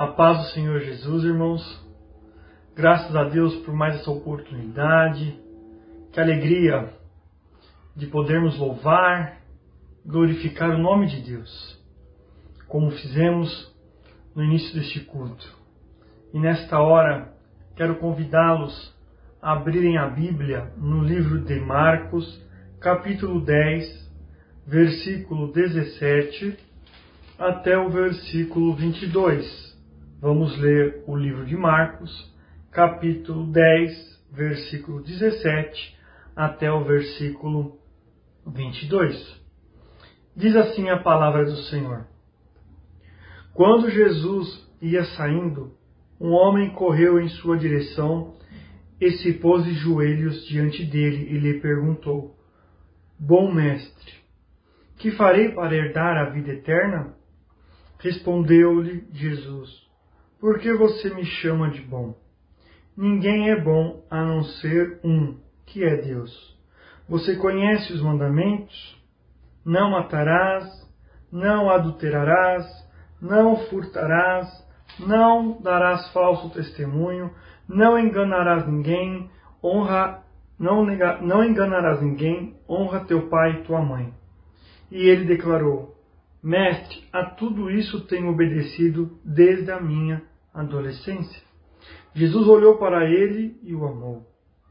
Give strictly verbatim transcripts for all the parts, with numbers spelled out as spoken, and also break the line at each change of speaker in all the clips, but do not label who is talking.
A paz do Senhor Jesus, irmãos. Graças a Deus por mais essa oportunidade. Que alegria de podermos louvar, glorificar o nome de Deus, como fizemos no início deste culto. E nesta hora, quero convidá-los a abrirem a Bíblia no livro de Marcos, capítulo dez, versículo dezessete, até o versículo vinte e dois. Vamos ler o livro de Marcos, capítulo dez, versículo dezessete, até o versículo vinte e dois. Diz assim a palavra do Senhor. Quando Jesus ia saindo, um homem correu em sua direção e se pôs de joelhos diante dele e lhe perguntou: Bom mestre, que farei para herdar a vida eterna? Respondeu-lhe Jesus: Por que você me chama de bom? Ninguém é bom a não ser um, que é Deus. Você conhece os mandamentos? Não matarás, não adulterarás, não furtarás, não darás falso testemunho, não enganarás ninguém, honra, não, nega, não enganarás ninguém, honra teu pai e tua mãe. E ele declarou: Mestre, a tudo isso tenho obedecido desde a minha adolescência. Jesus olhou para ele e o amou.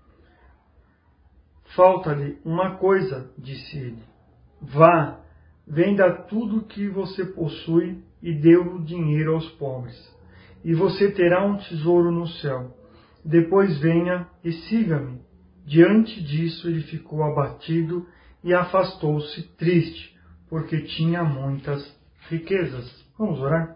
Falta-lhe uma coisa, disse ele. Vá, venda tudo o que você possui e dê o dinheiro aos pobres, e você terá um tesouro no céu. Depois venha e siga-me. Diante disso ele ficou abatido e afastou-se triste, porque tinha muitas riquezas. Vamos orar?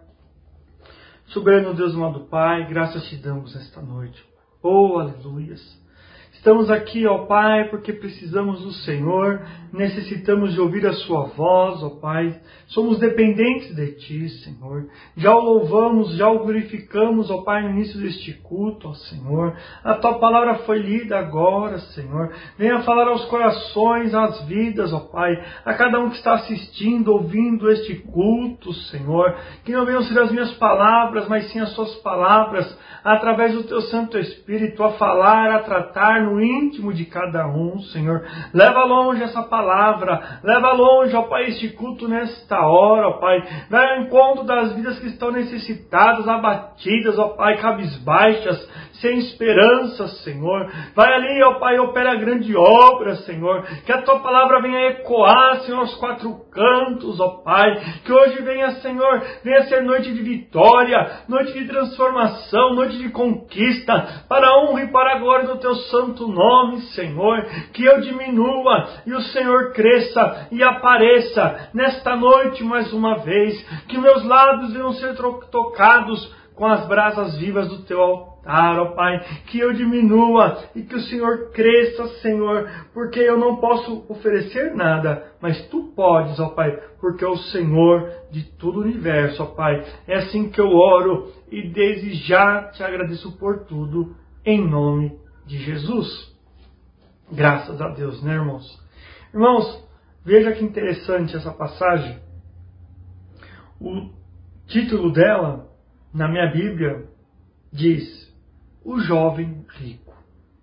Soberano Deus, amado Pai, graças te damos esta noite. Oh, aleluias! Estamos aqui, ó Pai, porque precisamos do Senhor, necessitamos de ouvir a Sua voz, ó Pai. Somos dependentes de Ti, Senhor. Já o louvamos, já o glorificamos, ó Pai, no início deste culto, ó Senhor. A Tua palavra foi lida agora, Senhor. Venha falar aos corações, às vidas, ó Pai, a cada um que está assistindo, ouvindo este culto, Senhor. Que não venham ser as minhas palavras, mas sim as Suas palavras, através do Teu Santo Espírito, a falar, a tratar no íntimo de cada um, Senhor. Leva longe essa palavra, leva longe, ó Pai, este culto nesta hora, ó Pai. Vai ao encontro das vidas que estão necessitadas, abatidas, ó Pai, cabisbaixas, sem esperança, Senhor. Vai ali, ó Pai, opera a grande obra, Senhor. Que a Tua palavra venha ecoar, Senhor, aos quatro cantos, ó Pai. Que hoje venha, Senhor, venha ser noite de vitória, noite de transformação, noite de conquista, para a honra e para a glória do Teu santo nome, Senhor. Que eu diminua e o Senhor cresça e apareça nesta noite mais uma vez. Que meus lábios venham ser tocados com as brasas vivas do Teu altar, ó Pai. Que eu diminua e que o Senhor cresça, Senhor, porque eu não posso oferecer nada, mas Tu podes, ó Pai, porque é o Senhor de todo o universo, ó Pai. É assim que eu oro e desde já Te agradeço por tudo, em nome de Jesus. Graças a Deus, né, irmãos? Irmãos, veja que interessante essa passagem. O título dela, na minha Bíblia, diz: O jovem rico.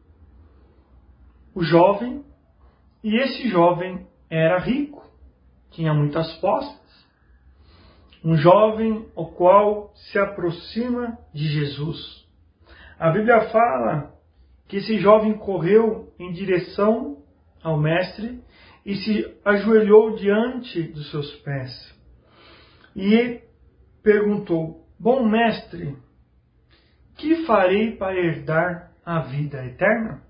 O jovem, e esse jovem era rico, tinha muitas posses. Um jovem o qual se aproxima de Jesus. A Bíblia fala que esse jovem correu em direção ao mestre e se ajoelhou diante dos seus pés. E perguntou: Bom mestre, que farei para herdar a vida eterna?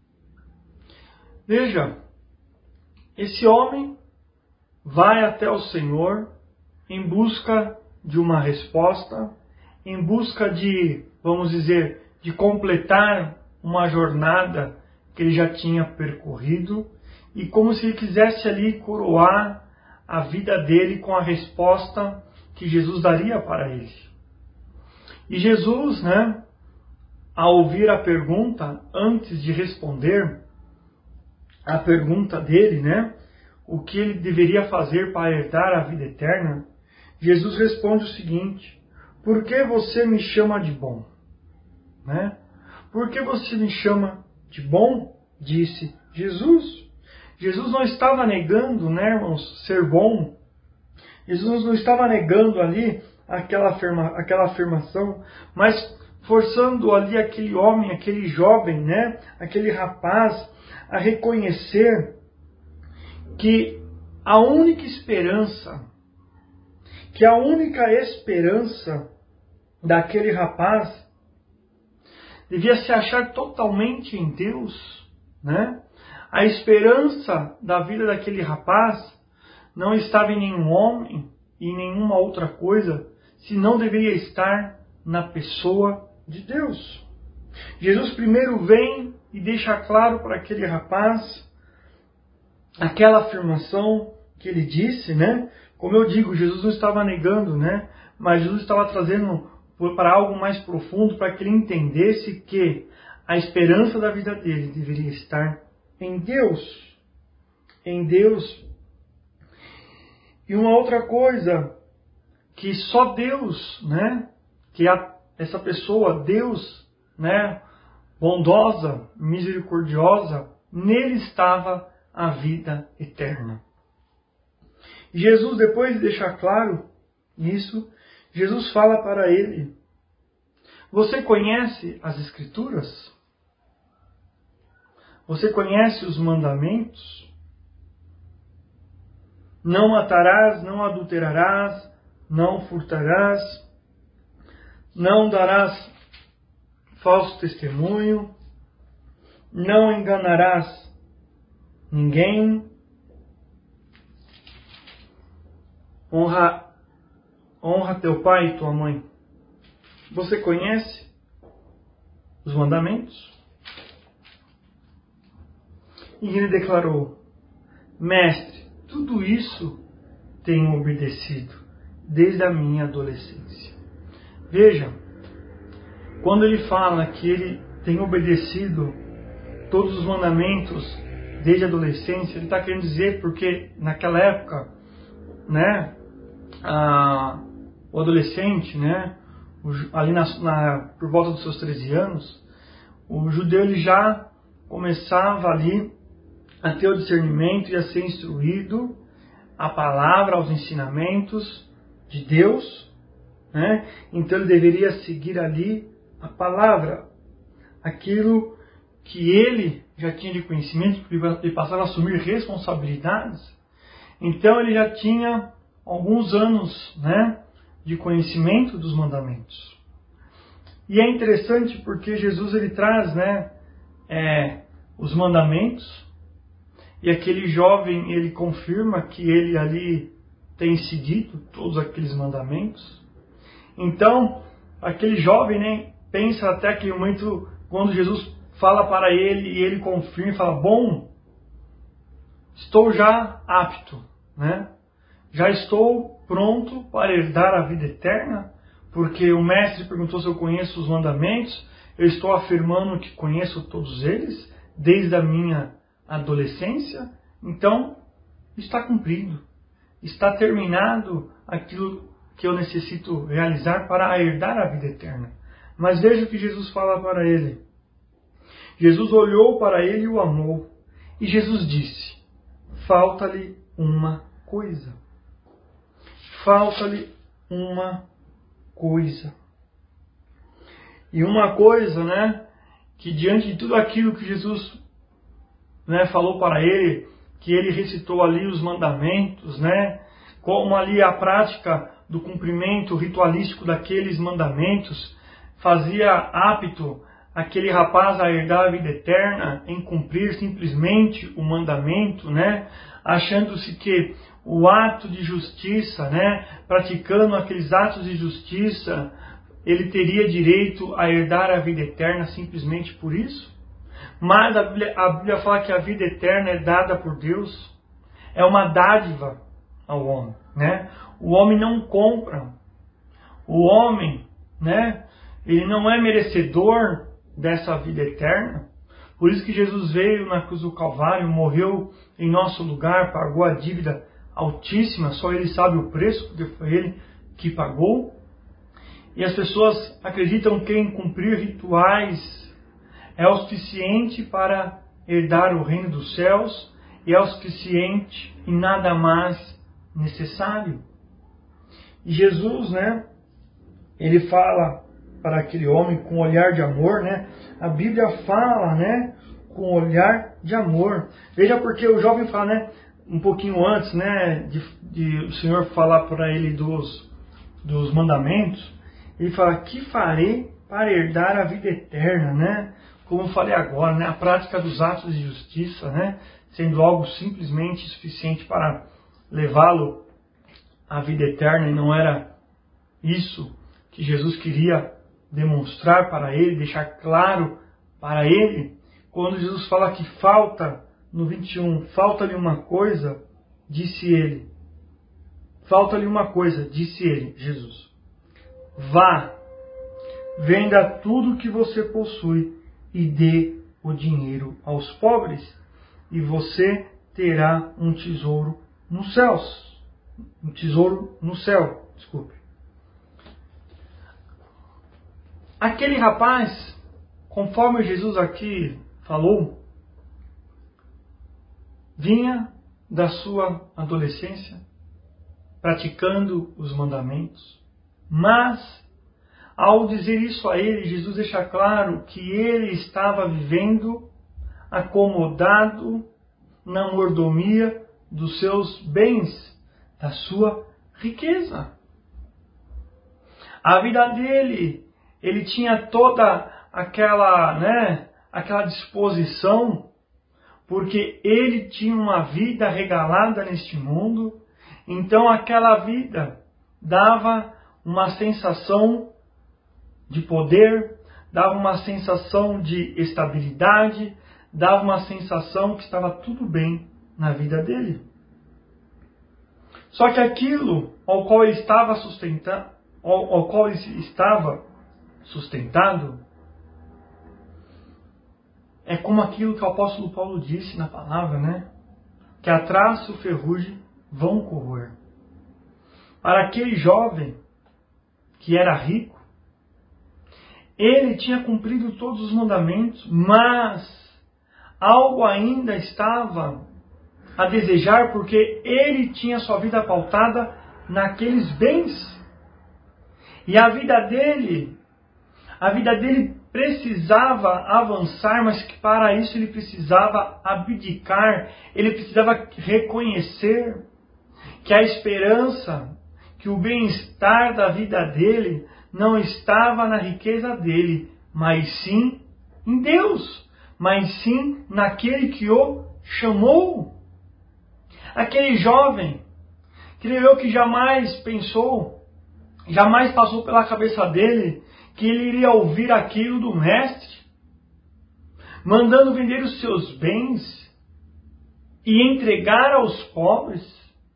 Veja, esse homem vai até o Senhor em busca de uma resposta, em busca de, vamos dizer, de completar uma jornada que ele já tinha percorrido, e como se ele quisesse ali coroar a vida dele com a resposta que Jesus daria para ele. E Jesus, né, ao ouvir a pergunta, antes de responder a pergunta dele, né, o que ele deveria fazer para herdar a vida eterna, Jesus responde o seguinte: por que você me chama de bom? Né? Por que você me chama de bom? Disse Jesus. Jesus não estava negando, né, irmãos, ser bom. Jesus não estava negando ali aquela, afirma, aquela afirmação, mas forçando ali aquele homem, aquele jovem, né, aquele rapaz, a reconhecer que a única esperança, que a única esperança daquele rapaz devia se achar totalmente em Deus, né? A esperança da vida daquele rapaz não estava em nenhum homem e em nenhuma outra coisa, senão deveria estar na pessoa de Deus. Jesus primeiro vem e deixa claro para aquele rapaz aquela afirmação que ele disse, né? Como eu digo, Jesus não estava negando, né? Mas Jesus estava trazendo para algo mais profundo, para que ele entendesse que a esperança da vida dele deveria estar em Deus. Em Deus. E uma outra coisa, que só Deus, né? Que a, essa pessoa, Deus, né? Bondosa, misericordiosa, nele estava a vida eterna. Jesus, depois de deixar claro isso, Jesus fala para ele: você conhece as Escrituras? Você conhece os mandamentos? Não matarás, não adulterarás, não furtarás, não darás falso testemunho, não enganarás ninguém, honra, honra teu pai e tua mãe. Você conhece os mandamentos? E ele declarou: mestre, tudo isso tenho obedecido desde a minha adolescência. Veja, quando ele fala que ele tem obedecido todos os mandamentos desde a adolescência, ele está querendo dizer porque naquela época, né, a, o adolescente, né, o, ali na, na, por volta dos seus treze anos, o judeu ele já começava ali a ter o discernimento e a ser instruído à palavra, aos ensinamentos de Deus, né? Então ele deveria seguir ali a palavra, aquilo que ele já tinha de conhecimento, porque ele passava a assumir responsabilidades. Então ele já tinha alguns anos, né, de conhecimento dos mandamentos. E é interessante porque Jesus ele traz, né, é, os mandamentos, e aquele jovem ele confirma que ele ali tem seguido todos aqueles mandamentos. Então aquele jovem, né, pensa até aquele momento, quando Jesus fala para ele e ele confirma e fala: bom, estou já apto, né? Já estou pronto para herdar a vida eterna, porque o mestre perguntou se eu conheço os mandamentos. Eu estou afirmando que conheço todos eles desde a minha adolescência. Então está cumprido, está terminado aquilo que eu necessito realizar para herdar a vida eterna. Mas veja o que Jesus fala para ele. Jesus olhou para ele e o amou. E Jesus disse: falta-lhe uma coisa. Falta-lhe uma coisa. E uma coisa, né, que diante de tudo aquilo que Jesus, né, falou para ele, que ele recitou ali os mandamentos, né, como ali a prática do cumprimento ritualístico daqueles mandamentos fazia apto aquele rapaz a herdar a vida eterna em cumprir simplesmente o mandamento, né, achando-se que o ato de justiça, né, praticando aqueles atos de justiça, ele teria direito a herdar a vida eterna simplesmente por isso. Mas a Bíblia, a Bíblia fala que a vida eterna é dada por Deus, é uma dádiva ao homem, né? O homem não compra, o homem, né, ele não é merecedor dessa vida eterna. Por isso que Jesus veio na cruz do Calvário, morreu em nosso lugar, pagou a dívida altíssima, só Ele sabe o preço, porque foi Ele que pagou. E as pessoas acreditam que em cumprir rituais é o suficiente para herdar o reino dos céus e é o suficiente e nada mais necessário. E Jesus, né, ele fala para aquele homem com olhar de amor, né? A Bíblia fala, né, com olhar de amor. Veja porque o jovem fala, né, um pouquinho antes, né, de, de o Senhor falar para ele dos, dos mandamentos, ele fala, que farei para herdar a vida eterna, né? Como eu falei agora, né, a prática dos atos de justiça, né, sendo algo simplesmente suficiente para levá-lo à vida eterna, e não era isso que Jesus queria demonstrar para ele, deixar claro para ele. Quando Jesus fala que falta, no vinte e um, falta-lhe uma coisa, disse ele. Falta-lhe uma coisa, disse ele, Jesus. Vá, venda tudo que você possui e dê o dinheiro aos pobres, e você terá um tesouro nos céus. Um tesouro no céu, desculpe. Aquele rapaz, conforme Jesus aqui falou, vinha da sua adolescência, praticando os mandamentos, mas, ao dizer isso a ele, Jesus deixa claro que ele estava vivendo acomodado na mordomia dos seus bens, da sua riqueza. A vida dele, ele tinha toda aquela, né, aquela disposição, porque ele tinha uma vida regalada neste mundo, então aquela vida dava uma sensação de poder, dava uma sensação de estabilidade, dava uma sensação que estava tudo bem na vida dele. Só que aquilo ao qual ele estava sustentado, ao, ao qual ele estava sustentado, é como aquilo que o apóstolo Paulo disse na palavra, né? Que a traça e o ferrugem vão corroer. Para aquele jovem que era rico, ele tinha cumprido todos os mandamentos, mas algo ainda estava a desejar, porque ele tinha sua vida pautada naqueles bens. E a vida dele, a vida dele precisava avançar, mas que para isso ele precisava abdicar, ele precisava reconhecer que a esperança, que o bem-estar da vida dele não estava na riqueza dele, mas sim em Deus, mas sim naquele que o chamou. Aquele jovem, creio eu que jamais pensou, jamais passou pela cabeça dele que ele iria ouvir aquilo do mestre, mandando vender os seus bens e entregar aos pobres.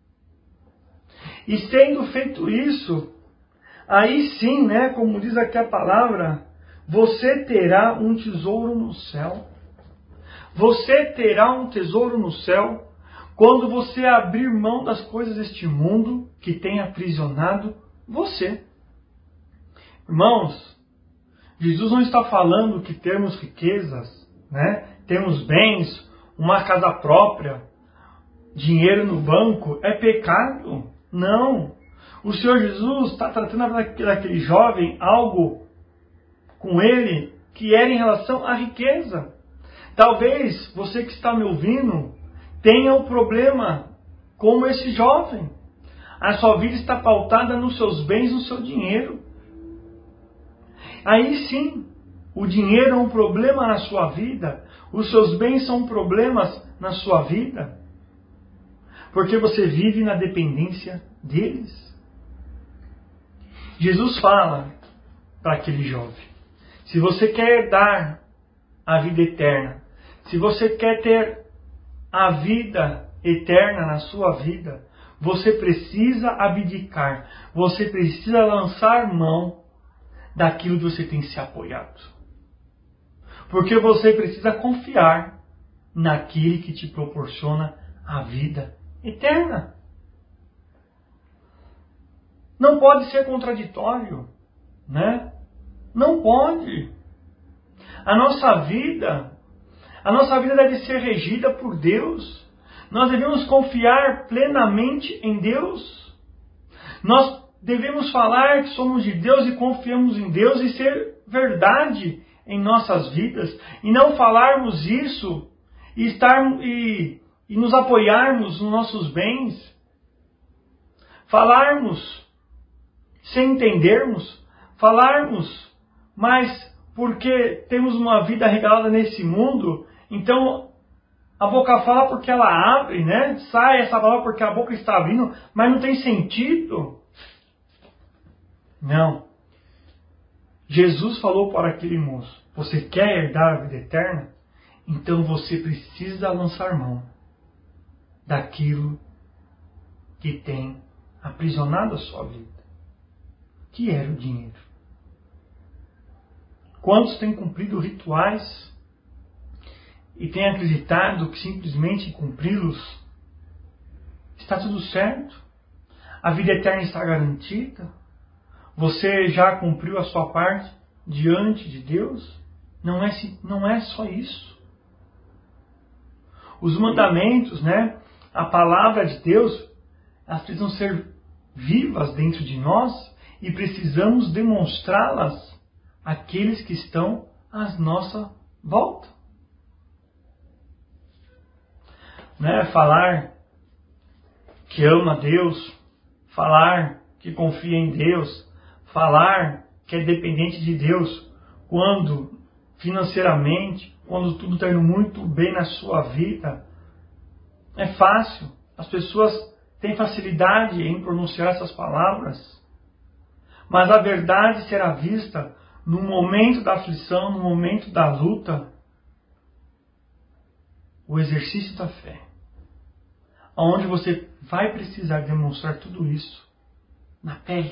E tendo feito isso, aí sim, né, como diz aqui a palavra, você terá um tesouro no céu. Você terá um tesouro no céu quando você abrir mão das coisas deste mundo que tem aprisionado você. Irmãos, Jesus não está falando que termos riquezas, né, temos bens, uma casa própria, dinheiro no banco, é pecado. Não. O Senhor Jesus está tratando daquele jovem algo com ele que era em relação à riqueza. Talvez você que está me ouvindo tenha um problema como esse jovem. A sua vida está pautada nos seus bens, no seu dinheiro. Aí sim, o dinheiro é um problema na sua vida, os seus bens são problemas na sua vida, porque você vive na dependência deles. Jesus fala para aquele jovem, se você quer herdar a vida eterna, se você quer ter a vida eterna na sua vida, você precisa abdicar, você precisa lançar mão daquilo que você tem se apoiado. Porque você precisa confiar naquele que te proporciona a vida eterna. Não pode ser contraditório. né? Não pode. A nossa vida, a nossa vida deve ser regida por Deus. Nós devemos confiar plenamente em Deus. Nós devemos falar que somos de Deus e confiamos em Deus e ser verdade em nossas vidas. E não falarmos isso e, estar, e, e nos apoiarmos nos nossos bens. Falarmos sem entendermos. Falarmos, mas porque temos uma vida regalada nesse mundo, então a boca fala porque ela abre, né? Sai essa palavra porque a boca está abrindo, mas não tem sentido. Não. Jesus falou para aquele moço: você quer herdar a vida eterna? Então você precisa lançar mão daquilo que tem aprisionado a sua vida, que era o dinheiro. Quantos têm cumprido rituais e têm acreditado que simplesmente cumpri-los está tudo certo? A vida eterna está garantida? Você já cumpriu a sua parte diante de Deus? Não é, não é só isso. Os mandamentos, né? A palavra de Deus, elas precisam ser vivas dentro de nós e precisamos demonstrá-las àqueles que estão à nossa volta. Né? Falar que ama Deus, falar que confia em Deus, falar que é dependente de Deus, quando financeiramente, quando tudo está indo muito bem na sua vida, é fácil. As pessoas têm facilidade em pronunciar essas palavras, mas a verdade será vista no momento da aflição, no momento da luta, o exercício da fé, onde você vai precisar demonstrar tudo isso na pele,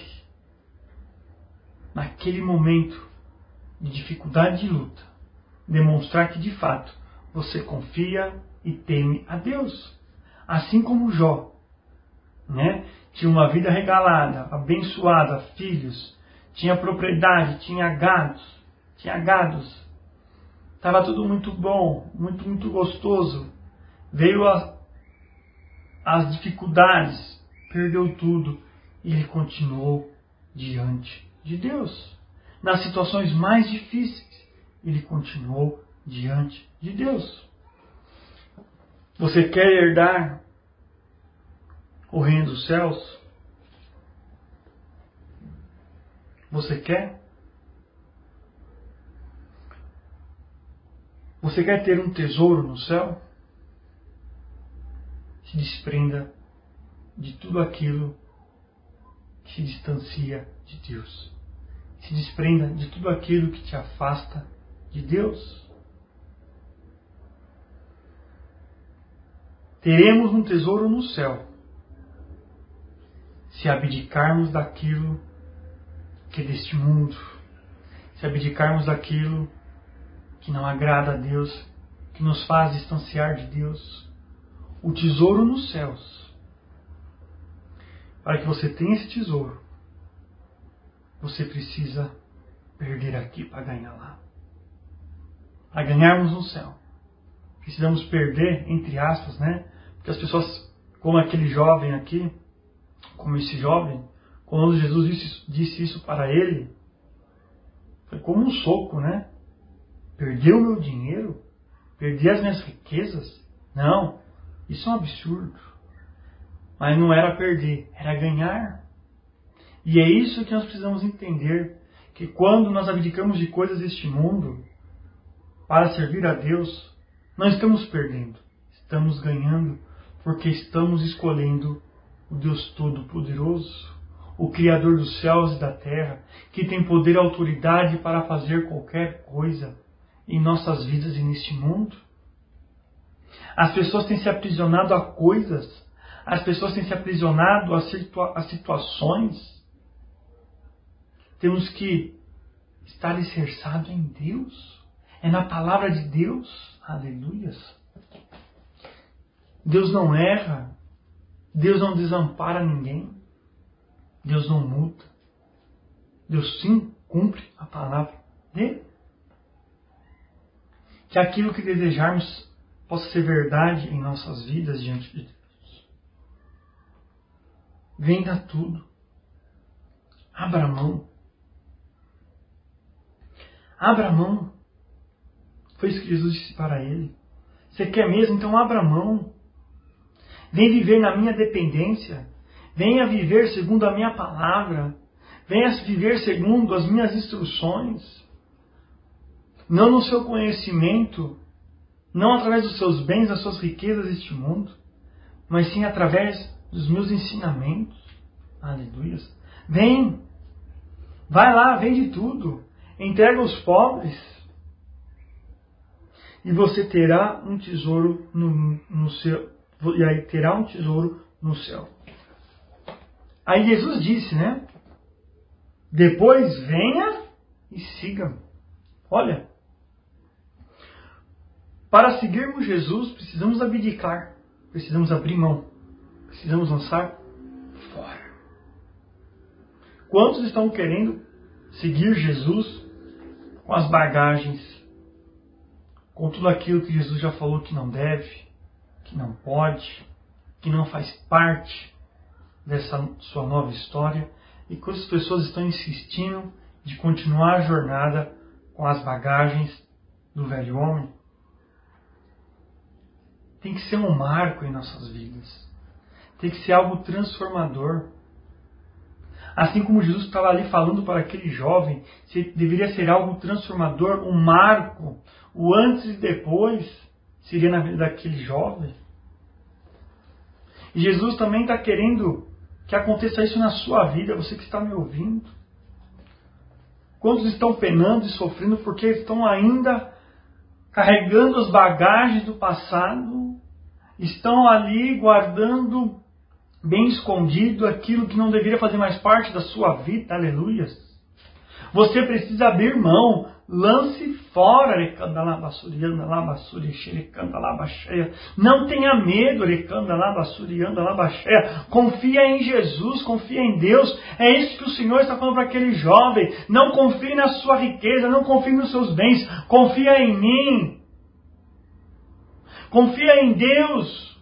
naquele momento de dificuldade e luta, demonstrar que de fato você confia e teme a Deus, assim como Jó, né? Tinha uma vida regalada, abençoada, filhos, tinha propriedade, tinha gados, tinha gados, estava tudo muito bom, muito, muito gostoso. Veio a, as dificuldades, perdeu tudo e ele continuou diante de Deus. Nas situações mais difíceis, ele continuou diante de Deus. Você quer herdar o reino dos céus? Você quer? Você quer ter um tesouro no céu? Se desprenda de tudo aquilo que se distancia de Deus. Se desprenda de tudo aquilo que te afasta de Deus. Teremos um tesouro no céu se abdicarmos daquilo que é deste mundo, se abdicarmos daquilo que não agrada a Deus, que nos faz distanciar de Deus. O tesouro nos céus. Para que você tenha esse tesouro, você precisa perder aqui para ganhar lá. Para ganharmos no céu, precisamos perder, entre aspas, né? Porque as pessoas, como aquele jovem aqui, como esse jovem, quando Jesus disse, disse isso para ele, foi como um soco, né? Perder o meu dinheiro? Perder as minhas riquezas? Não, isso é um absurdo. Mas não era perder, era ganhar. E é isso que nós precisamos entender, que quando nós abdicamos de coisas deste mundo para servir a Deus, não estamos perdendo, estamos ganhando, porque estamos escolhendo o Deus Todo-Poderoso, o Criador dos céus e da terra, que tem poder e autoridade para fazer qualquer coisa em nossas vidas e neste mundo. As pessoas têm se aprisionado a coisas, as pessoas têm se aprisionado a, situa- a situações. Temos que estar alicerçados em Deus, é na palavra de Deus. Aleluias. Deus não erra, Deus não desampara ninguém, Deus não muda. Deus sim cumpre a palavra dele. Que aquilo que desejarmos possa ser verdade em nossas vidas diante de Deus. Venda tudo. Abra a mão. Abra a mão. Foi isso que Jesus disse para ele. Você quer mesmo? Então abra a mão. Vem viver na minha dependência. Venha viver segundo a minha palavra. Venha viver segundo as minhas instruções. Não no seu conhecimento, não através dos seus bens, das suas riquezas deste mundo, mas sim através dos meus ensinamentos. Aleluia. Vem. Vai lá, vende tudo. Entrega aos pobres. E você terá um tesouro no, no céu. E aí terá um tesouro no céu. Aí Jesus disse, né? Depois venha e siga-me. Olha, para seguirmos Jesus, precisamos abdicar, precisamos abrir mão, precisamos lançar fora. Quantos estão querendo seguir Jesus com as bagagens, com tudo aquilo que Jesus já falou que não deve, que não pode, que não faz parte dessa sua nova história, e quantas pessoas estão insistindo de continuar a jornada com as bagagens do velho homem? Tem que ser um marco em nossas vidas. Tem que ser algo transformador. Assim como Jesus estava ali falando para aquele jovem, deveria ser algo transformador, um marco. O antes e depois seria na vida daquele jovem. E Jesus também está querendo que aconteça isso na sua vida, você que está me ouvindo. Quantos estão penando e sofrendo porque estão ainda carregando as bagagens do passado, estão ali guardando bem escondido aquilo que não deveria fazer mais parte da sua vida, aleluias. Você precisa abrir mão, lance fora, não tenha medo, confia em Jesus, confia em Deus. É isso que o Senhor está falando para aquele jovem. Não confie na sua riqueza, não confie nos seus bens, confia em mim, confia em Deus.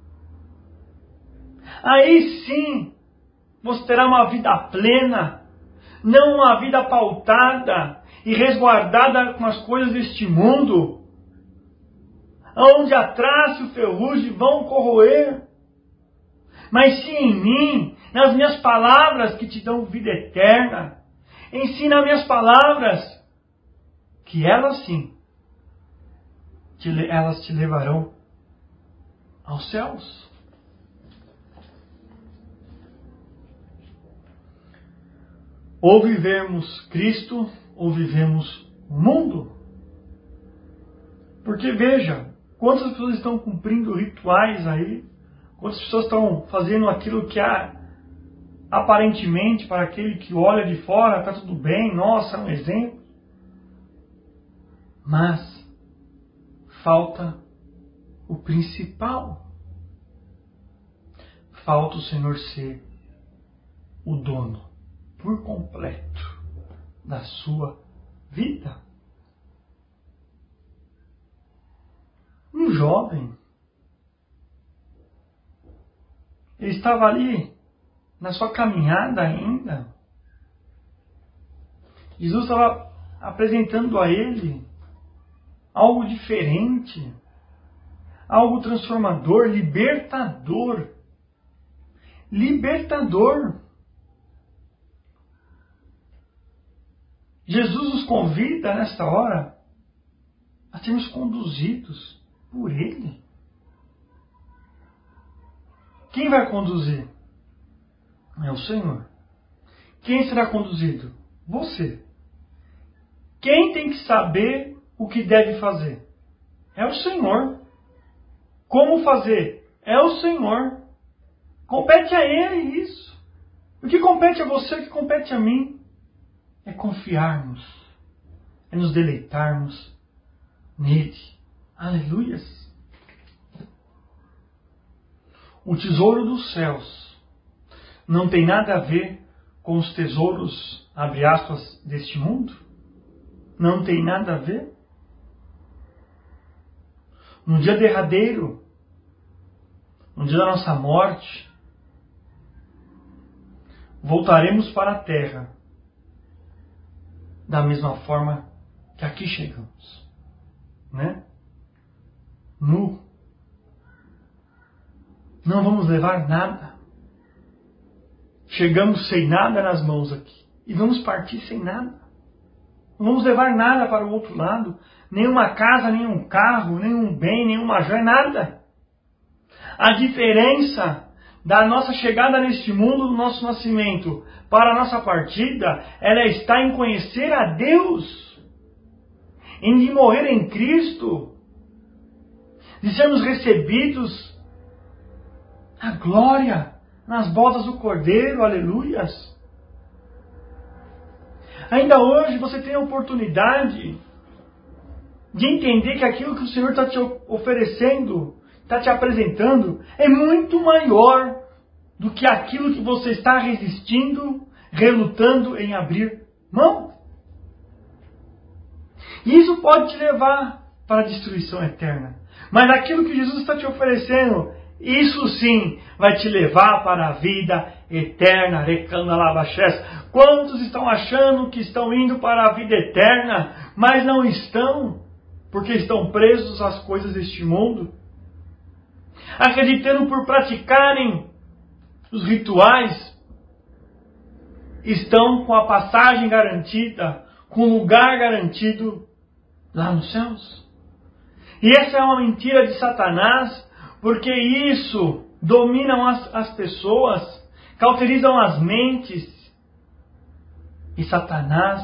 Aí sim você terá uma vida plena, não uma vida pautada e resguardada com as coisas deste mundo, onde a traça e o ferrugem vão corroer, mas sim em mim, nas minhas palavras que te dão vida eterna. Ensina as minhas palavras, que elas sim, te, elas te levarão aos céus. Ou vivemos Cristo, ou vivemos o mundo. Porque veja, quantas pessoas estão cumprindo rituais aí, quantas pessoas estão fazendo aquilo que há, aparentemente, para aquele que olha de fora, está tudo bem, nossa, é um exemplo. Mas falta o principal. Falta o Senhor ser o dono por completo da sua vida. Um jovem, ele estava ali na sua caminhada ainda. Jesus estava apresentando a ele algo diferente, algo transformador, libertador. Libertador. Jesus nos convida nesta hora a sermos conduzidos por Ele. Quem vai conduzir? É o Senhor. Quem será conduzido? Você. Quem tem que saber o que deve fazer? É o Senhor. Como fazer? É o Senhor. Compete a Ele isso. O que compete a você, o que compete a mim? É confiarmos, é nos deleitarmos nele. Aleluias! O tesouro dos céus não tem nada a ver com os tesouros, abre aspas, deste mundo? Não tem nada a ver? No dia derradeiro, no dia da nossa morte, voltaremos para a terra da mesma forma que aqui chegamos, né? Nu. Não vamos levar nada. Chegamos sem nada nas mãos aqui e vamos partir sem nada. Não vamos levar nada para o outro lado, nenhuma casa, nenhum carro, nenhum bem, nenhuma joia, nada. A diferença da nossa chegada neste mundo, do nosso nascimento, para a nossa partida, ela está em conhecer a Deus, em morrer em Cristo, de sermos recebidos a glória nas bodas do Cordeiro, aleluias. Ainda hoje você tem a oportunidade de entender que aquilo que o Senhor está te oferecendo, está te apresentando, é muito maior do que aquilo que você está resistindo, relutando em abrir mão. E isso pode te levar para a destruição eterna. Mas aquilo que Jesus está te oferecendo, isso sim vai te levar para a vida eterna. Quantos estão achando que estão indo para a vida eterna, mas não estão, porque estão presos às coisas deste mundo? Acreditando por praticarem os rituais, estão com a passagem garantida, com o lugar garantido lá nos céus. E essa é uma mentira de Satanás, porque isso dominam as, as pessoas, cauterizam as mentes, e Satanás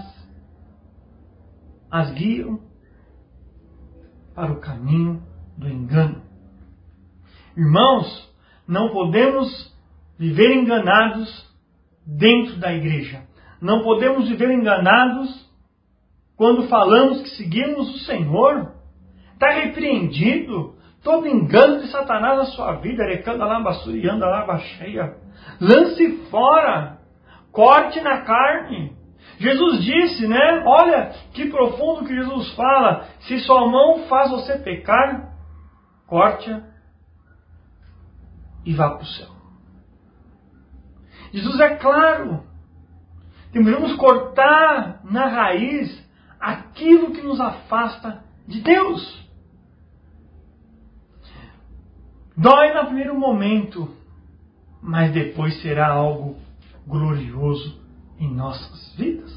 as guiam para o caminho do engano. Irmãos, não podemos viver enganados dentro da igreja. Não podemos viver enganados quando falamos que seguimos o Senhor. Está repreendido todo engano de Satanás na sua vida. Lance fora. Corte na carne. Jesus disse, né? Olha que profundo que Jesus fala. Se sua mão faz você pecar, corte-a e vá para o céu. Jesus é claro. Devemos cortar na raiz aquilo que nos afasta de Deus. Dói no primeiro momento, mas depois será algo glorioso em nossas vidas.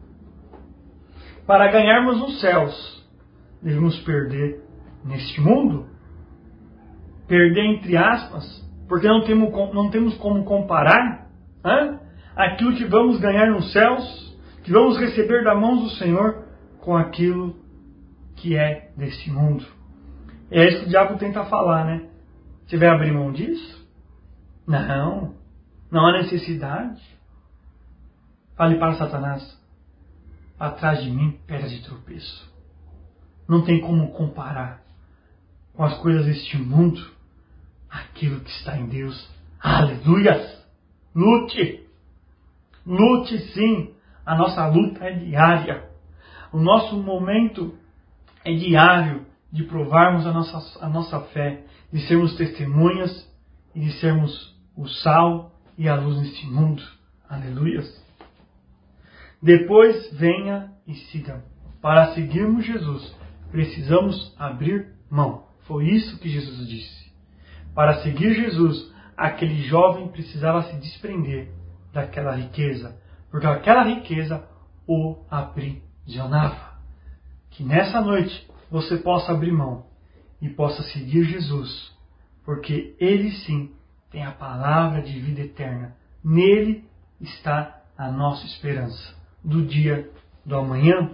Para ganharmos os céus, devemos perder neste mundo. Perder entre aspas, porque não temos, não temos como comparar hein, aquilo que vamos ganhar nos céus, que vamos receber da mão do Senhor, com aquilo que é deste mundo. É isso que o diabo tenta falar, né? Você vai abrir mão disso? Não, não há necessidade. Fale para Satanás, atrás de mim, pedra de tropeço. Não tem como comparar com as coisas deste mundo aquilo que está em Deus. Aleluias! Lute! Lute sim! A nossa luta é diária. O nosso momento é diário de provarmos a nossa, a nossa fé, de sermos testemunhas e de sermos o sal e a luz neste mundo. Aleluias! Depois venha e siga. Para seguirmos Jesus, precisamos abrir mão. Foi isso que Jesus disse. Para seguir Jesus, aquele jovem precisava se desprender daquela riqueza, porque aquela riqueza o aprisionava. Que nessa noite você possa abrir mão e possa seguir Jesus, porque Ele sim tem a palavra de vida eterna. Nele está a nossa esperança do dia do amanhã.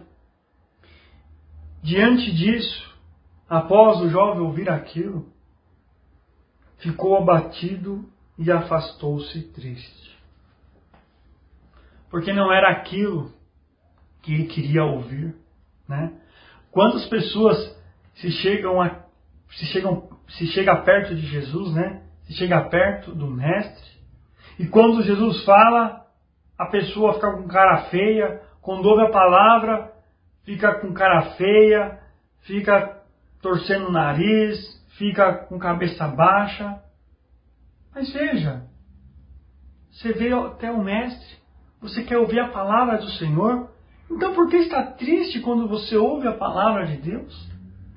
Diante disso, após o jovem ouvir aquilo, ficou abatido e afastou-se triste. Porque não era aquilo que ele queria ouvir, né? Quantas pessoas se chegam a, se chegam, se chega perto de Jesus, né? Se chega perto do Mestre, e quando Jesus fala, a pessoa fica com cara feia, quando ouve a palavra, fica com cara feia, fica torcendo o nariz, fica com cabeça baixa. Mas veja, você veio até o Mestre, você quer ouvir a palavra do Senhor, então por que está triste quando você ouve a palavra de Deus?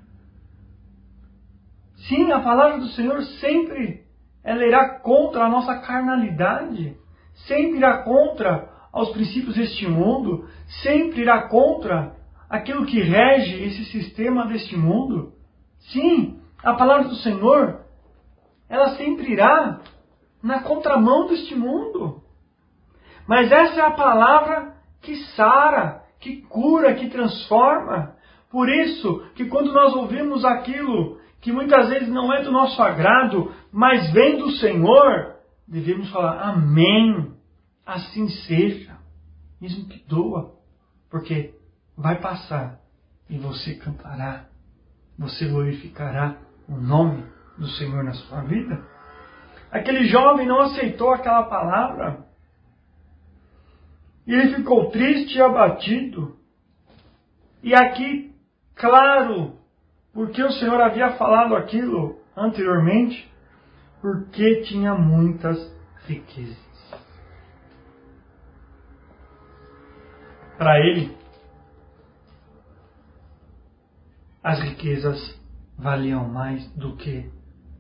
Sim, a palavra do Senhor sempre ela irá contra a nossa carnalidade, sempre irá contra aos princípios deste mundo, sempre irá contra aquilo que rege esse sistema deste mundo. Sim, a palavra do Senhor, ela sempre irá na contramão deste mundo. Mas essa é a palavra que sara, que cura, que transforma. Por isso que quando nós ouvimos aquilo que muitas vezes não é do nosso agrado, mas vem do Senhor, devemos falar, amém, assim seja, mesmo que doa, porque vai passar e você cantará, você glorificará o nome do Senhor na sua vida. Aquele jovem não aceitou aquela palavra, e ele ficou triste e abatido. E aqui, claro, porque o Senhor havia falado aquilo anteriormente, porque tinha muitas riquezas. Para ele, as riquezas valiam mais do que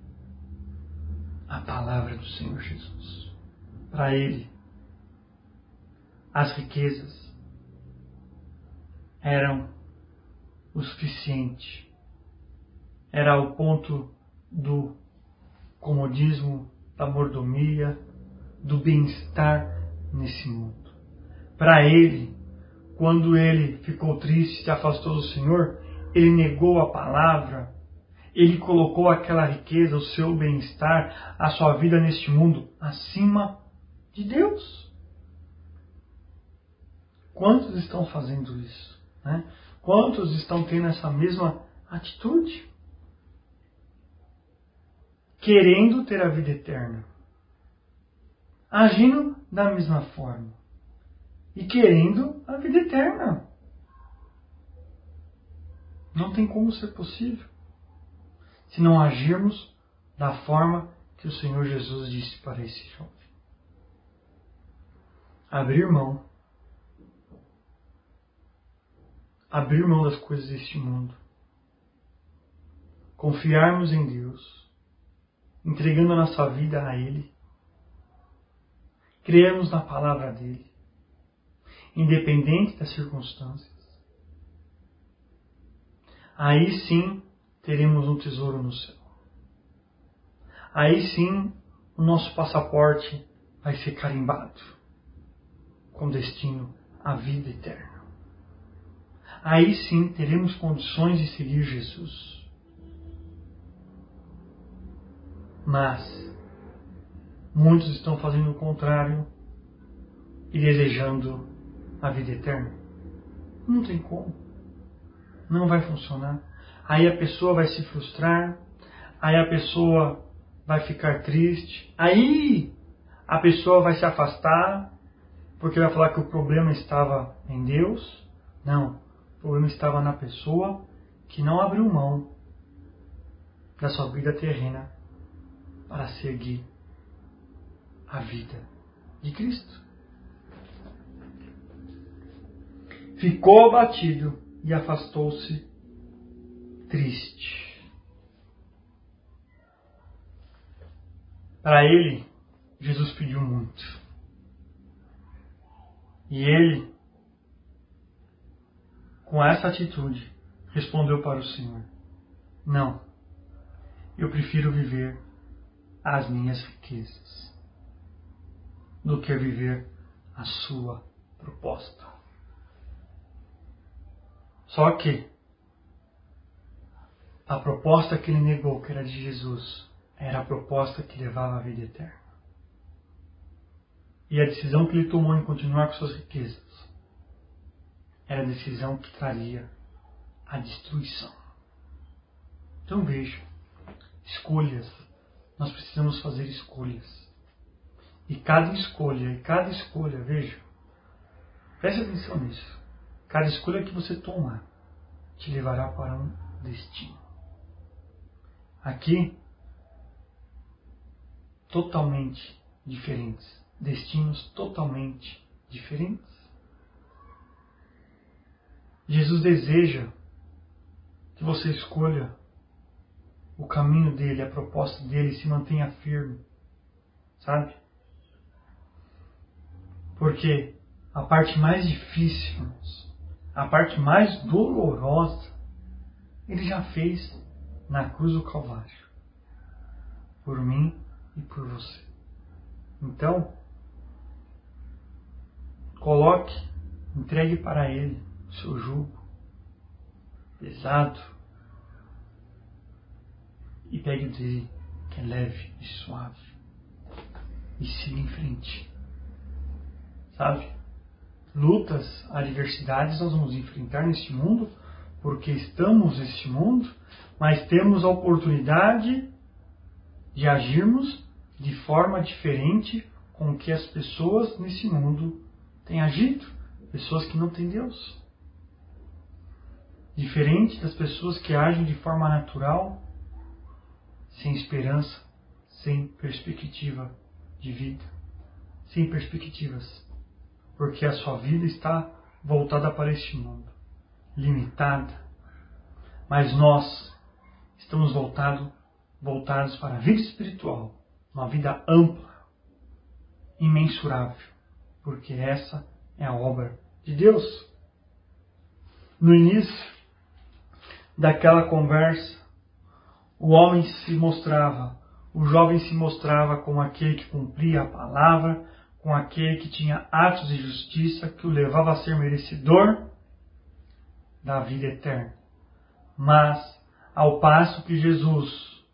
a palavra do Senhor Jesus. Para ele, as riquezas eram o suficiente. Era o ponto do comodismo, da mordomia, do bem-estar nesse mundo. Para ele, quando ele ficou triste, se afastou do Senhor, ele negou a palavra, ele colocou aquela riqueza, o seu bem-estar, a sua vida neste mundo, acima de Deus. Quantos estão fazendo isso? Né? Quantos estão tendo essa mesma atitude? Querendo ter a vida eterna. Agindo da mesma forma. E querendo a vida eterna. Não tem como ser possível. Se não agirmos da forma que o Senhor Jesus disse para esse jovem. Abrir mão. Abrir mão das coisas deste mundo. Confiarmos em Deus. Entregando a nossa vida a Ele. Crermos na palavra dEle. Independente das circunstâncias. Aí sim teremos um tesouro no céu. Aí sim o nosso passaporte vai ser carimbado. Com destino à vida eterna. Aí sim teremos condições de seguir Jesus. Mas muitos estão fazendo o contrário e desejando a vida eterna. Não tem como. Não vai funcionar. Aí a pessoa vai se frustrar, aí a pessoa vai ficar triste, aí a pessoa vai se afastar, porque vai falar que o problema estava em Deus. Não, o problema estava na pessoa que não abriu mão da sua vida terrena para seguir a vida de Cristo. Ficou abatido e afastou-se triste. Para ele, Jesus pediu muito. E ele, com essa atitude, respondeu para o Senhor: não, eu prefiro viver as minhas riquezas do que viver a sua proposta. Só que a proposta que ele negou, que era de Jesus, era a proposta que levava à vida eterna. E a decisão que ele tomou em continuar com suas riquezas era a decisão que traria a destruição. Então veja, escolhas. Nós precisamos fazer escolhas. E cada escolha, e cada escolha, veja, Preste atenção nisso. Cada escolha que você tomar te levará para um destino. Aqui, totalmente diferentes. Destinos totalmente diferentes. Jesus deseja que você escolha o caminho dele, a proposta dele, e se mantenha firme. Sabe? Porque a parte mais difícil, irmãos, a parte mais dolorosa, ele já fez na cruz do Calvário. Por mim e por você. Então, coloque, entregue para ele o seu jugo pesado e pegue o dele, que é leve e suave, e siga em frente. Sabe? Lutas, adversidades nós vamos enfrentar neste mundo, porque estamos neste mundo, mas temos a oportunidade de agirmos de forma diferente com que as pessoas nesse mundo têm agido, pessoas que não têm Deus. Diferente das pessoas que agem de forma natural, sem esperança, sem perspectiva de vida, sem perspectivas, porque a sua vida está voltada para este mundo, limitada. Mas nós estamos voltado, voltados para a vida espiritual, uma vida ampla, imensurável, porque essa é a obra de Deus. No início daquela conversa, o homem se mostrava, o jovem se mostrava como aquele que cumpria a palavra, com aquele que tinha atos de justiça que o levava a ser merecedor da vida eterna. Mas, ao passo que Jesus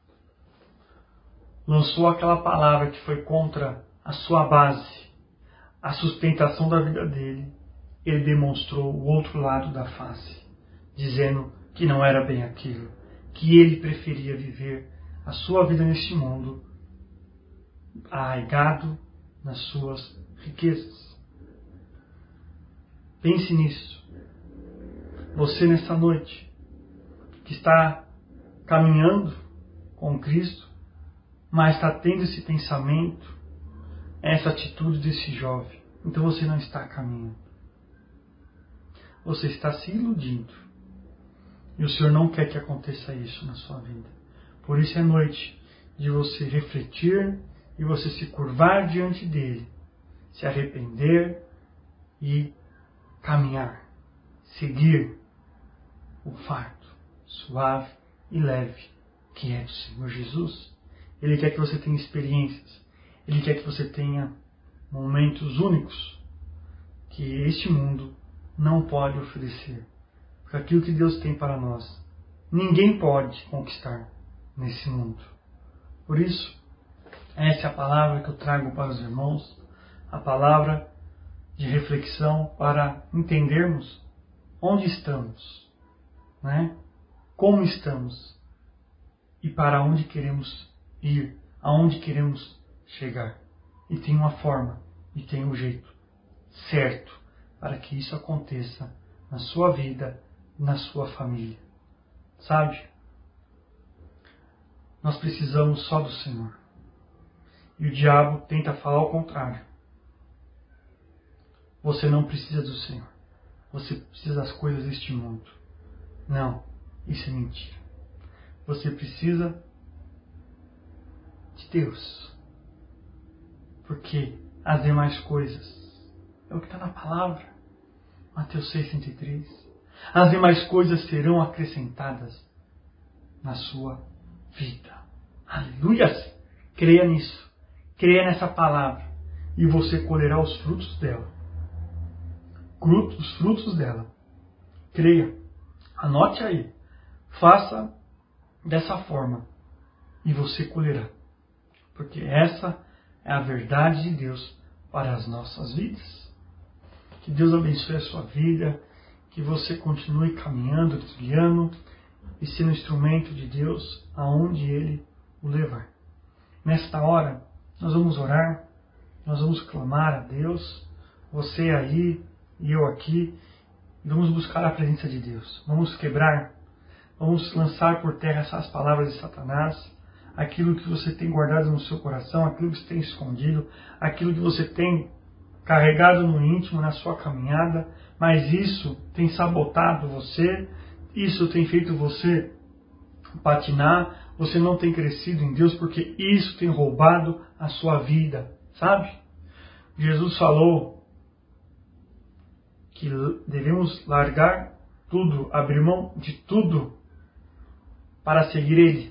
lançou aquela palavra que foi contra a sua base, a sustentação da vida dele, ele demonstrou o outro lado da face, dizendo que não era bem aquilo, que ele preferia viver a sua vida neste mundo arraigado nas suas riquezas. Pense nisso. Você nessa noite, que está caminhando com Cristo, mas está tendo esse pensamento, essa atitude desse jovem, então você não está caminhando. Você está se iludindo. E o Senhor não quer que aconteça isso na sua vida. Por isso é noite de você refletir e você se curvar diante dele, se arrepender e caminhar, seguir o fardo suave e leve que é do Senhor Jesus. Ele quer que você tenha experiências, ele quer que você tenha momentos únicos que este mundo não pode oferecer. Porque aquilo que Deus tem para nós, ninguém pode conquistar nesse mundo. Por isso, essa é a palavra que eu trago para os irmãos, a palavra de reflexão para entendermos onde estamos, né? Como estamos e para onde queremos ir, aonde queremos chegar. E tem uma forma e tem um jeito certo para que isso aconteça na sua vida, na sua família. Sabe? Nós precisamos só do Senhor. E o diabo tenta falar ao contrário. Você não precisa do Senhor. Você precisa das coisas deste mundo. Não, isso é mentira. Você precisa de Deus. Porque as demais coisas é o que está na palavra. Mateus seis, cento e três. As demais coisas serão acrescentadas na sua vida. Aleluia! Creia nisso. Creia nessa palavra. E você colherá os frutos dela. Os frutos dela. Creia. Anote aí. Faça dessa forma. E você colherá. Porque essa é a verdade de Deus para as nossas vidas. Que Deus abençoe a sua vida. Que você continue caminhando, trilhando e sendo instrumento de Deus aonde Ele o levar. Nesta hora, nós vamos orar, nós vamos clamar a Deus. Você aí e eu aqui, vamos buscar a presença de Deus. Vamos quebrar, vamos lançar por terra essas palavras de Satanás, aquilo que você tem guardado no seu coração, aquilo que você tem escondido, aquilo que você tem carregado no íntimo, na sua caminhada, mas isso tem sabotado você, isso tem feito você patinar, você não tem crescido em Deus, porque isso tem roubado a sua vida, sabe? Jesus falou que devemos largar tudo, abrir mão de tudo para seguir Ele.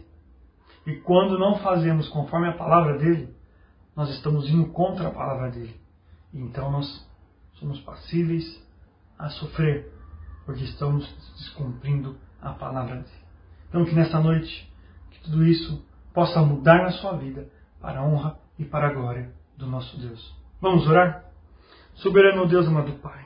E quando não fazemos conforme a palavra dEle, nós estamos indo contra a palavra dEle. E então nós somos passíveis a sofrer, porque estamos descumprindo a palavra dEle. Então que nessa noite, que tudo isso possa mudar na sua vida, para a honra e para a glória do nosso Deus. Vamos orar? Soberano Deus, amado Pai,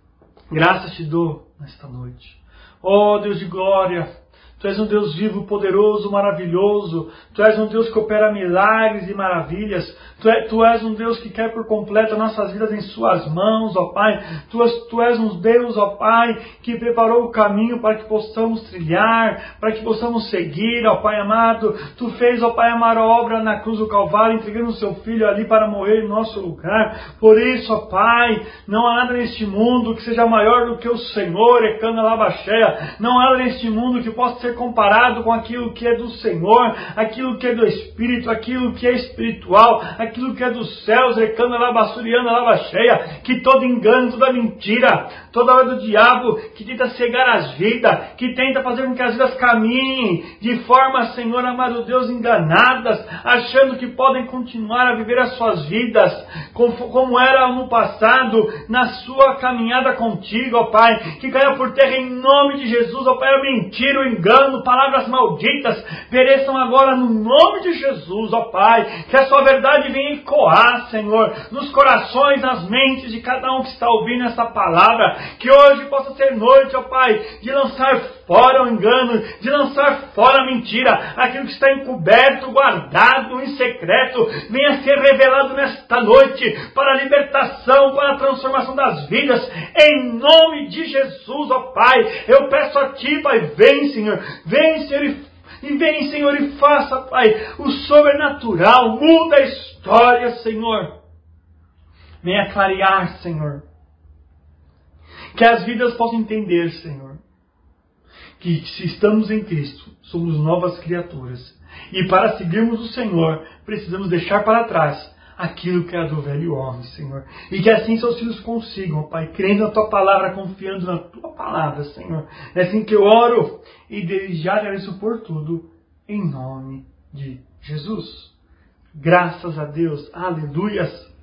graças te dou nesta noite. Ó Deus de glória, Tu és um Deus vivo, poderoso, maravilhoso. Tu és um Deus que opera milagres e maravilhas. Tu, é, tu és um Deus que quer por completo nossas vidas em Suas mãos, ó Pai. Tu és, tu és um Deus, ó Pai, que preparou o caminho para que possamos trilhar, para que possamos seguir, ó Pai amado. Tu fez, ó Pai amado, a obra na cruz do Calvário, entregando o Seu Filho ali para morrer em nosso lugar. Por isso, ó Pai, não há nada neste mundo que seja maior do que o Senhor, Ecana Labaxéia. Não há nada neste mundo que possa ser comparado com aquilo que é do Senhor, aquilo que é do Espírito, aquilo que é espiritual, aquilo que é dos céus, Recana Labassuriana Labaxéia, que todo engano, toda mentira, toda obra do diabo que tenta cegar as vidas, que tenta fazer com que as vidas caminhem de forma, Senhor amado Deus, enganadas, achando que podem continuar a viver as suas vidas como era no passado, na sua caminhada contigo, ó Pai, que caia por terra em nome de Jesus, ó Pai, a mentira, o engano, palavras malditas, pereçam agora no nome de Jesus, ó Pai, que a Sua verdade venha ecoar, Senhor, nos corações, nas mentes de cada um que está ouvindo essa palavra, que hoje possa ser noite, ó Pai, de lançar fora o engano, de lançar fora a mentira, aquilo que está encoberto, guardado, em secreto, venha ser revelado nesta noite, para a libertação, para a transformação das vidas, em nome de Jesus, ó Pai, eu peço a Ti, Pai, vem, Senhor, vem, Senhor, e E vem, Senhor, e faça, Pai, o sobrenatural. Muda a história, Senhor. Venha clarear, Senhor. Que as vidas possam entender, Senhor, que se estamos em Cristo, somos novas criaturas. E para seguirmos o Senhor, precisamos deixar para trás aquilo que é do velho homem, Senhor. E que assim seus filhos consigam, Pai, crendo na Tua palavra, confiando na Tua palavra, Senhor. É assim que eu oro e desde já agradeço por tudo, em nome de Jesus. Graças a Deus. Aleluias.